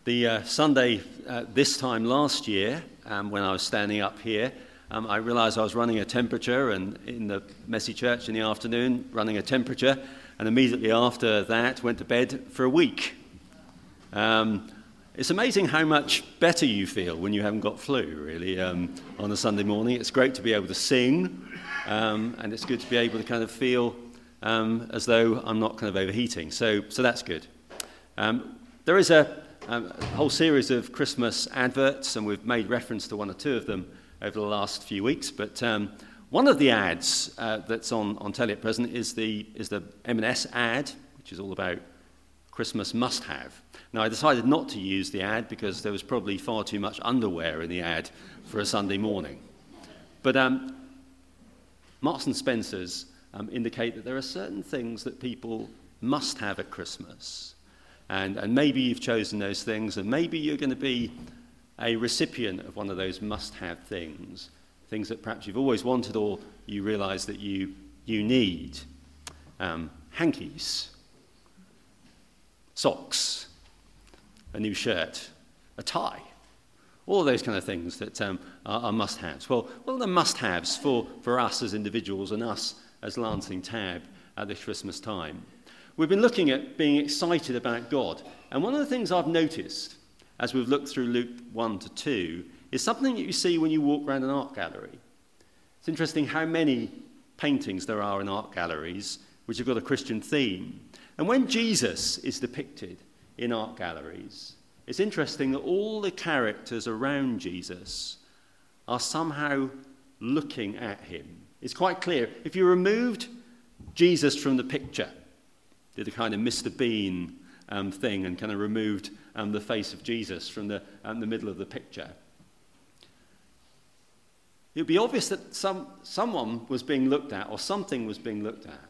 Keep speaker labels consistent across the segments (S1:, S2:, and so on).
S1: The Sunday this time last year, when I was standing up here, I realised I was running a temperature, and in the messy church in the afternoon, running a temperature, and immediately after that went to bed for a week. It's amazing how much better you feel when you haven't got flu, really, on a Sunday morning. It's great to be able to sing, and it's good to be able to kind of feel as though I'm not kind of overheating. So that's good. There is a whole series of Christmas adverts, and we've made reference to one or two of them over the last few weeks. But one of the ads that's on telly at present is the M&S ad, which is all about Christmas must-have. Now, I decided not to use the ad because there was probably far too much underwear in the ad for a Sunday morning. But Marks and Spencer's indicate that there are certain things that people must have at Christmas. And maybe you've chosen those things, and maybe you're going to be a recipient of one of those must-have things that perhaps you've always wanted or you realise that you need. Hankies, socks, a new shirt, a tie, all of those kind of things that are must-haves. Well, what are the must-haves for us as individuals and us as Lancing Tab at this Christmas time? We've been looking at being excited about God. And one of the things I've noticed as we've looked through Luke 1 to 2 is something that you see when you walk around an art gallery. It's interesting how many paintings there are in art galleries which have got a Christian theme. And when Jesus is depicted in art galleries, it's interesting that all the characters around Jesus are somehow looking at him. It's quite clear. If you removed Jesus from the picture, did a kind of Mr. Bean thing and kind of removed the face of Jesus from the middle of the picture, it would be obvious that someone was being looked at or something was being looked at.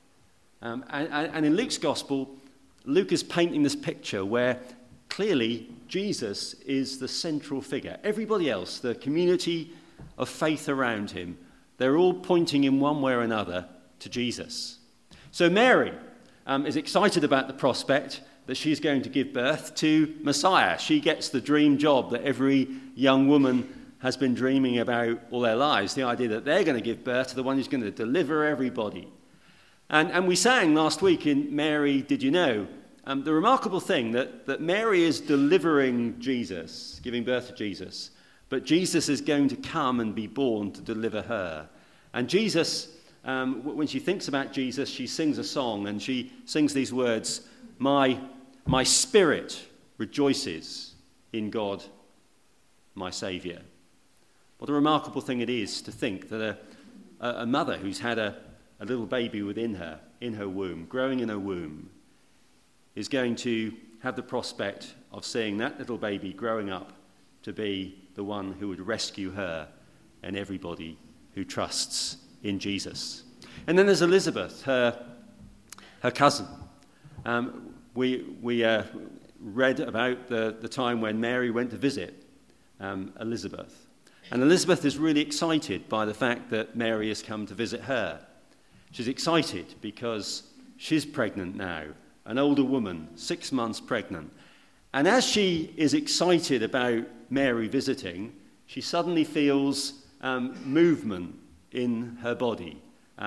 S1: And in Luke's Gospel, Luke is painting this picture where clearly Jesus is the central figure. Everybody else, the community of faith around him, they're all pointing in one way or another to Jesus. So Mary is excited about the prospect that she's going to give birth to Messiah. She gets the dream job that every young woman has been dreaming about all their lives, the idea that they're going to give birth to the one who's going to deliver everybody. And we sang last week in Mary, Did You Know? The remarkable thing that Mary is delivering Jesus, giving birth to Jesus, but Jesus is going to come and be born to deliver her. And Jesus, when she thinks about Jesus, she sings a song, and she sings these words, My spirit rejoices in God, my Saviour. What a remarkable thing it is to think that a mother who's had a little baby within her, in her womb, growing in her womb, is going to have the prospect of seeing that little baby growing up to be the one who would rescue her and everybody who trusts in Jesus. And then there's Elizabeth, her cousin. We read about the time when Mary went to visit Elizabeth. And Elizabeth is really excited by the fact that Mary has come to visit her. She's excited because she's pregnant now, an older woman, 6 months pregnant. And as she is excited about Mary visiting, she suddenly feels movement in her body.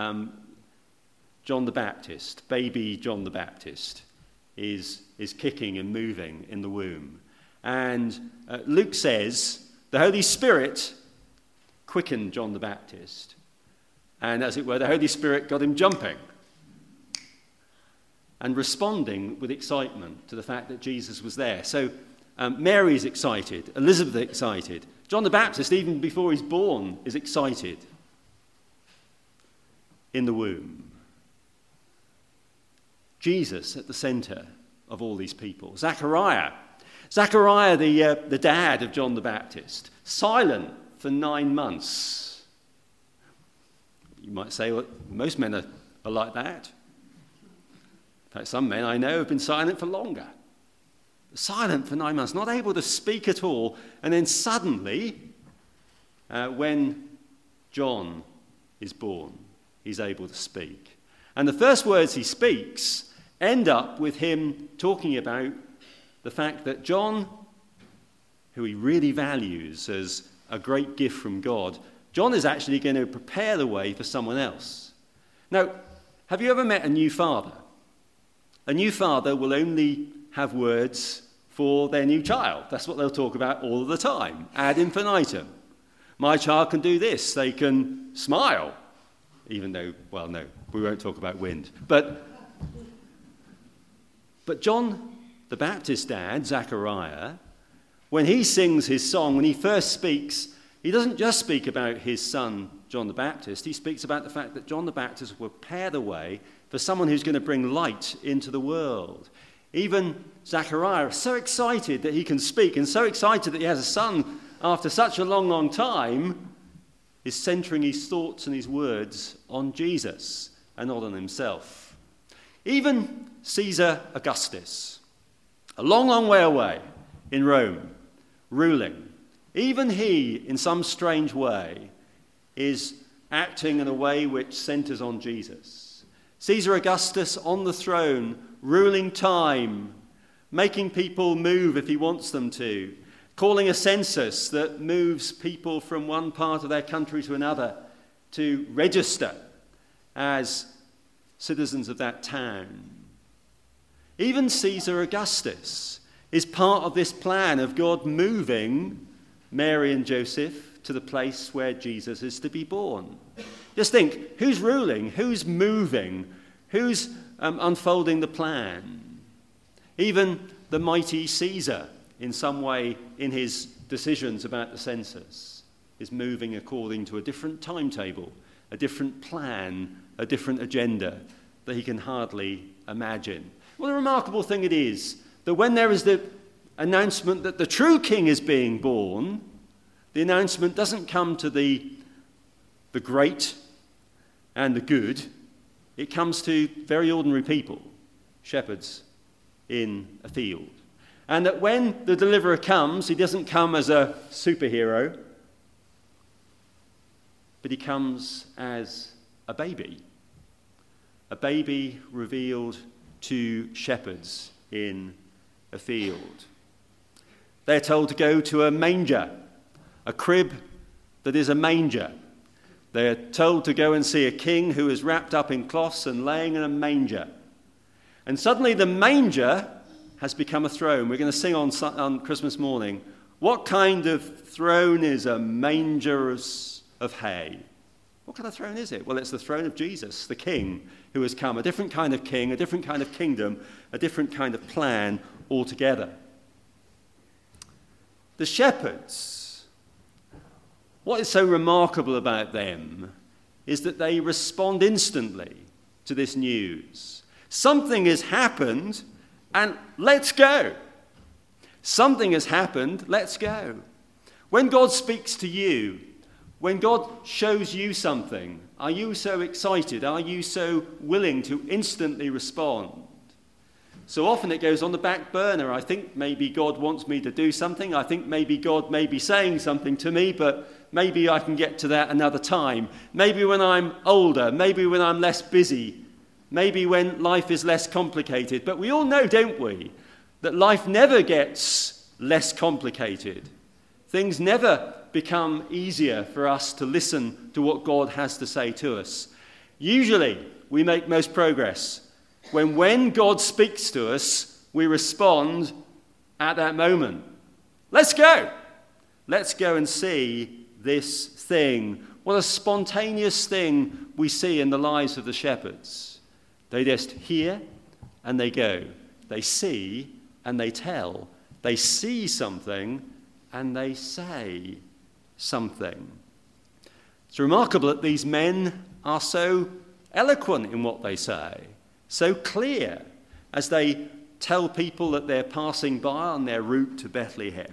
S1: John the Baptist, baby John the Baptist, is kicking and moving in the womb. And Luke says the Holy Spirit quickened John the Baptist. And as it were, the Holy Spirit got him jumping and responding with excitement to the fact that Jesus was there. So Mary is excited, Elizabeth is excited. John the Baptist, even before he's born, is excited in the womb. Jesus at the centre of all these people. Zachariah, the dad of John the Baptist, silent for 9 months. You might say, well, most men are like that. In fact, some men I know have been silent for longer. Silent for 9 months, not able to speak at all. And then suddenly, when John is born, he's able to speak. And the first words he speaks end up with him talking about the fact that John who he really values as a great gift from God, John is actually going to prepare the way for someone else. Now, have you ever met a new father? A new father will only have words for their new child. That's what they'll talk about all the time, ad infinitum. My child can do this. They can smile, even though, well, no, we won't talk about wind. But John the Baptist's dad, Zechariah, when he sings his song, when he first speaks, he doesn't just speak about his son, John the Baptist. He speaks about the fact that John the Baptist will prepare the way for someone who's going to bring light into the world. Even Zechariah is so excited that he can speak and so excited that he has a son after such a long, long time, is centering his thoughts and his words on Jesus and not on himself. Even Caesar Augustus, a long, long way away in Rome, ruling, even he, in some strange way, is acting in a way which centers on Jesus. Caesar Augustus on the throne, ruling time, making people move if he wants them to, calling a census that moves people from one part of their country to another to register as citizens of that town. Even Caesar Augustus is part of this plan of God moving Mary and Joseph to the place where Jesus is to be born. Just think, who's ruling? Who's moving? Who's unfolding the plan? Even the mighty Caesar, in some way, in his decisions about the census, is moving according to a different timetable, a different plan, a different agenda that he can hardly imagine. What a remarkable thing it is that when there is the announcement that the true king is being born, the announcement doesn't come to the great and the good. It comes to very ordinary people, shepherds in a field. And that when the deliverer comes, he doesn't come as a superhero, but he comes as a baby revealed to shepherds in a field. They're told to go to a manger, a crib that is a manger. They're told to go and see a king who is wrapped up in cloths and laying in a manger. And suddenly the manger has become a throne. We're going to sing on Christmas morning. What kind of throne is a manger of hay? What kind of throne is it? Well, it's the throne of Jesus, the King who has come. A different kind of king, a different kind of kingdom, a different kind of plan altogether. The shepherds, what is so remarkable about them is that they respond instantly to this news. Something has happened, and let's go. Something has happened, let's go. When God speaks to you, when God shows you something, are you so excited? Are you so willing to instantly respond? So often it goes on the back burner. I think maybe God wants me to do something. I think maybe God may be saying something to me, but maybe I can get to that another time. Maybe when I'm older, maybe when I'm less busy, maybe when life is less complicated. But we all know, don't we, that life never gets less complicated. Things never become easier for us to listen to what God has to say to us. Usually, we make most progress when God speaks to us, we respond at that moment. Let's go. Let's go and see this thing. What a spontaneous thing we see in the lives of the shepherds. They just hear and they go. They see and they tell. They see something and they say something. It's remarkable that these men are so eloquent in what they say, so clear as they tell people that they're passing by on their route to Bethlehem.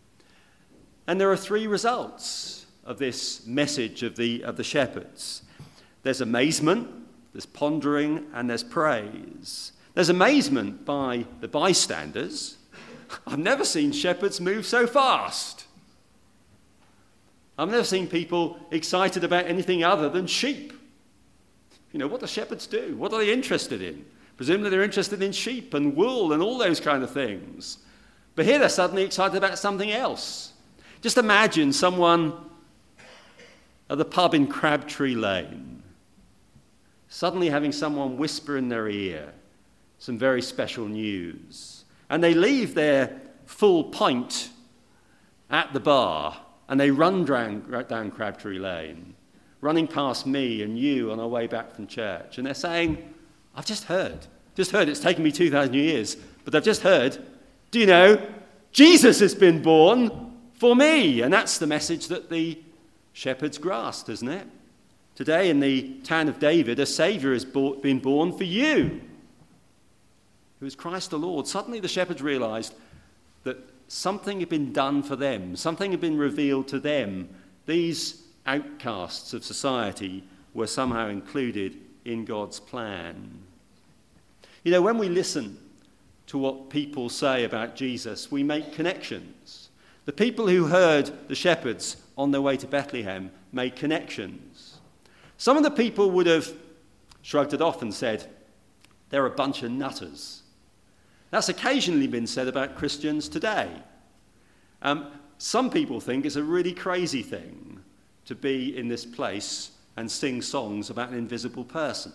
S1: And there are three results of this message of the shepherds. There's amazement, there's pondering, and there's praise. There's amazement by the bystanders. I've never seen shepherds move so fast. I've never seen people excited about anything other than sheep. You know, what do shepherds do? What are they interested in? Presumably they're interested in sheep and wool and all those kind of things. But here they're suddenly excited about something else. Just imagine someone at the pub in Crabtree Lane suddenly having someone whisper in their ear some very special news. And they leave their full pint at the bar and they run down Crabtree Lane, running past me and you on our way back from church. And they're saying, I've just heard, it's taken me 2,000 years, but I've just heard, do you know, Jesus has been born for me. And that's the message that the shepherds grasped, isn't it? Today in the town of David, a Saviour has been born for you, who is Christ the Lord. Suddenly the shepherds realised that something had been done for them, something had been revealed to them. These outcasts of society were somehow included in God's plan. You know, when we listen to what people say about Jesus, we make connections. The people who heard the shepherds on their way to Bethlehem made connections. Some of the people would have shrugged it off and said, they're a bunch of nutters. That's occasionally been said about Christians today. Some people think it's a really crazy thing to be in this place and sing songs about an invisible person.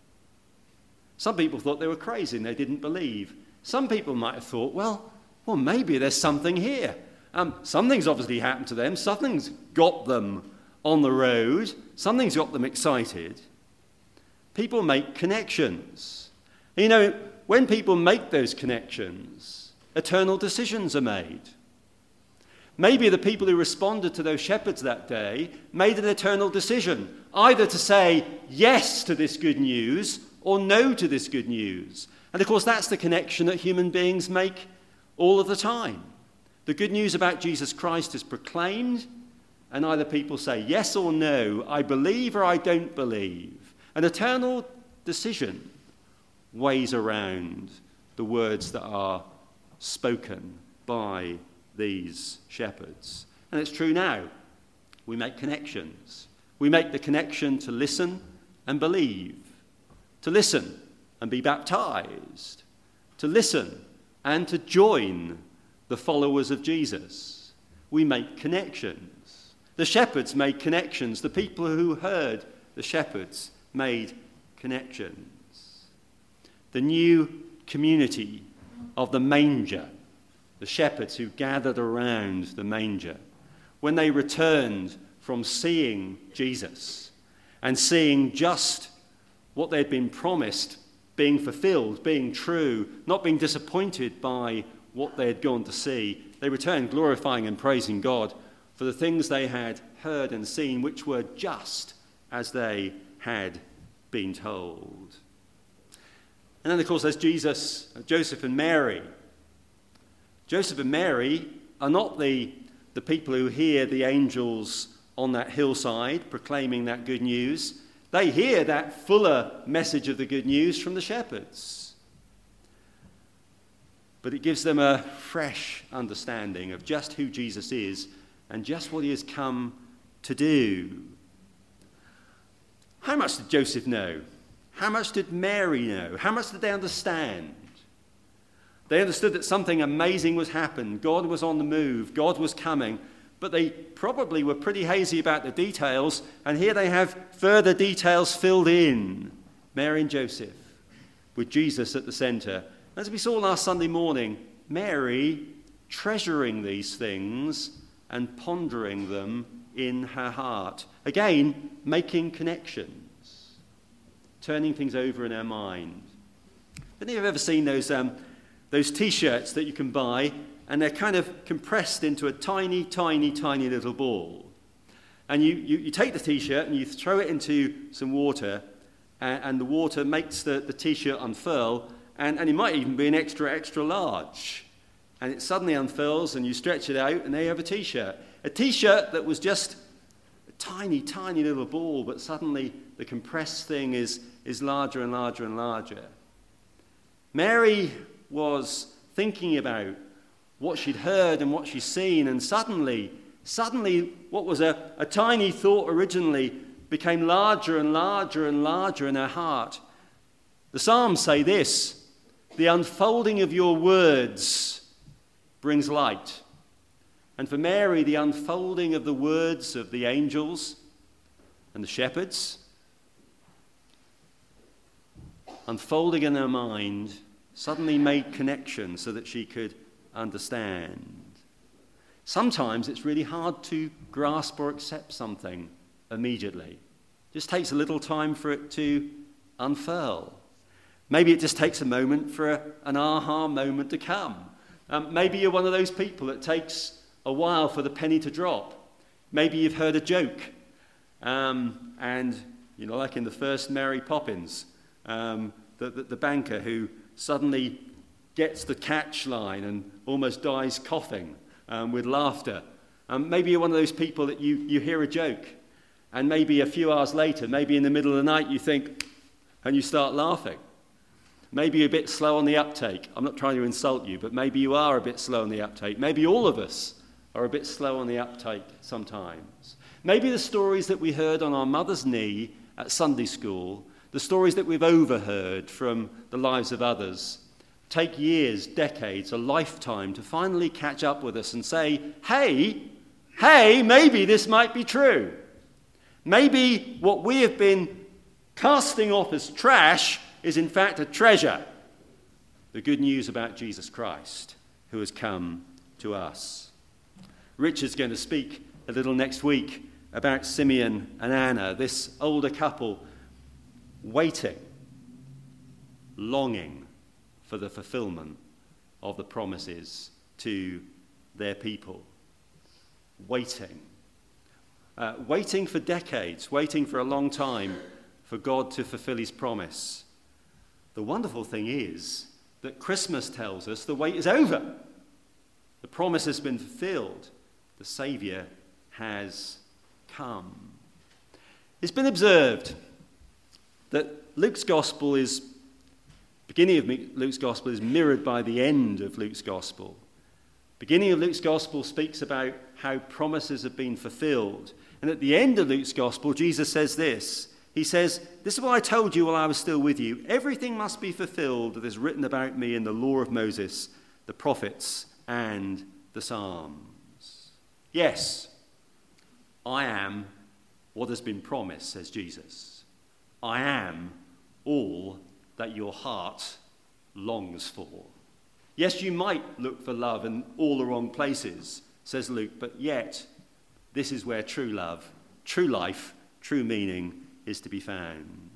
S1: Some people thought they were crazy and they didn't believe. Some people might have thought, well, maybe there's something here. Something's obviously happened to them. Something's got them on the road. Something's got them excited. People make connections. And you know, when people make those connections, eternal decisions are made. Maybe the people who responded to those shepherds that day made an eternal decision, either to say yes to this good news or no to this good news. And of course, that's the connection that human beings make all of the time. The good news about Jesus Christ is proclaimed, and either people say yes or no, I believe or I don't believe. An eternal decision weighs around the words that are spoken by these shepherds. And it's true now. We make connections. We make the connection to listen and believe, to listen and be baptized, to listen and to join the followers of Jesus. We make connections. The shepherds made connections. The people who heard the shepherds made connections. The new community of the manger, the shepherds who gathered around the manger, when they returned from seeing Jesus and seeing just what they'd been promised being fulfilled, being true, not being disappointed by what they had gone to see, they returned glorifying and praising God for the things they had heard and seen, which were just as they had been told. And then, of course, there's Joseph and Mary. Joseph and Mary are not the people who hear the angels on that hillside proclaiming that good news. They hear that fuller message of the good news from the shepherds. But it gives them a fresh understanding of just who Jesus is and just what he has come to do. How much did Joseph know? How much did Mary know? How much did they understand? They understood that something amazing was happening. God was on the move. God was coming. But they probably were pretty hazy about the details. And here they have further details filled in. Mary and Joseph, with Jesus at the centre. As we saw last Sunday morning, Mary treasuring these things and pondering them in her heart. Again, making connections, turning things over in her mind. Have you ever seen those T-shirts that you can buy, and they're kind of compressed into a tiny, tiny, tiny little ball? And you take the T-shirt and you throw it into some water, and the water makes the T-shirt unfurl, and it might even be an extra, extra large. And it suddenly unfurls, and you stretch it out, and there you have a T-shirt. A T-shirt that was just a tiny, tiny little ball, but suddenly the compressed thing is larger and larger and larger. Mary was thinking about what she'd heard and what she'd seen, and suddenly what was a tiny thought originally became larger and larger and larger in her heart. The Psalms say this: the unfolding of your words brings light. And for Mary, the unfolding of the words of the angels and the shepherds, unfolding in her mind, suddenly made connection so that she could understand. Sometimes it's really hard to grasp or accept something immediately. It just takes a little time for it to unfurl. Maybe it just takes a moment for an aha moment to come. Maybe you're one of those people that takes a while for the penny to drop. Maybe you've heard a joke, and like in the first Mary Poppins, the banker who suddenly gets the catch line and almost dies coughing with laughter. Maybe you're one of those people that you hear a joke, and maybe a few hours later, maybe in the middle of the night, you think, and you start laughing. Maybe you're a bit slow on the uptake. I'm not trying to insult you, but maybe you are a bit slow on the uptake. Maybe all of us are a bit slow on the uptake sometimes. Maybe the stories that we heard on our mother's knee at Sunday school, the stories that we've overheard from the lives of others, take years, decades, a lifetime to finally catch up with us and say, hey, maybe this might be true. Maybe what we have been casting off as trash is in fact a treasure. The good news about Jesus Christ, who has come to us. Richard's going to speak a little next week about Simeon and Anna, this older couple waiting, longing for the fulfillment of the promises to their people. Waiting for decades, waiting for a long time for God to fulfill his promise. The wonderful thing is that Christmas tells us the wait is over. The promise has been fulfilled. The Saviour has come. It's been observed that beginning of Luke's Gospel is mirrored by the end of Luke's Gospel. Beginning of Luke's Gospel speaks about how promises have been fulfilled. And at the end of Luke's Gospel, Jesus says this. He says, "This is what I told you while I was still with you. Everything must be fulfilled that is written about me in the law of Moses, the prophets, and the Psalms." Yes, I am what has been promised, says Jesus. I am all that your heart longs for. Yes, you might look for love in all the wrong places, says Luke, but yet this is where true love, true life, true meaning is to be found.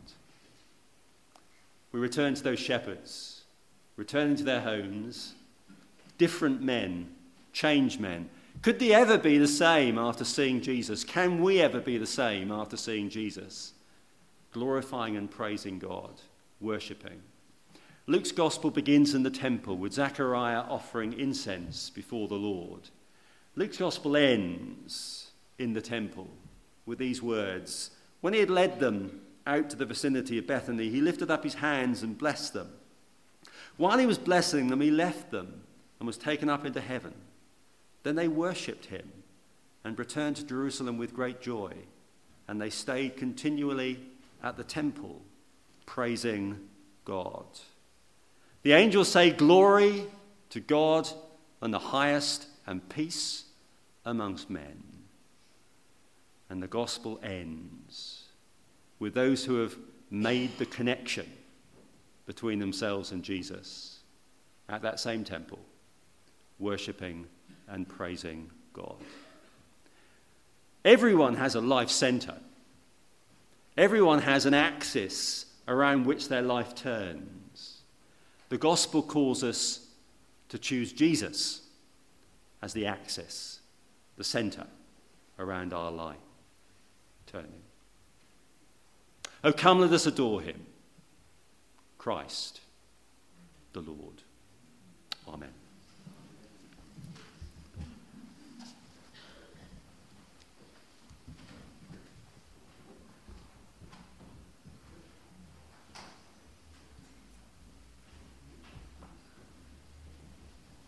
S1: We return to those shepherds, returning to their homes, different men, changed men. Could they ever be the same after seeing Jesus? Can we ever be the same after seeing Jesus? Glorifying and praising God, worshipping. Luke's gospel begins in the temple with Zechariah offering incense before the Lord. Luke's gospel ends in the temple with these words. When he had led them out to the vicinity of Bethany, he lifted up his hands and blessed them. While he was blessing them, he left them and was taken up into heaven. Then they worshipped him and returned to Jerusalem with great joy, and they stayed continually at the temple, praising God. The angels say, "Glory to God on the highest, and peace amongst men." And the gospel ends with those who have made the connection between themselves and Jesus at that same temple, worshipping and praising God. Everyone has a life center. Everyone has an axis around which their life turns. The gospel calls us to choose Jesus as the axis, the center around our life. Turning. Oh, come, let us adore him, Christ the Lord. Amen.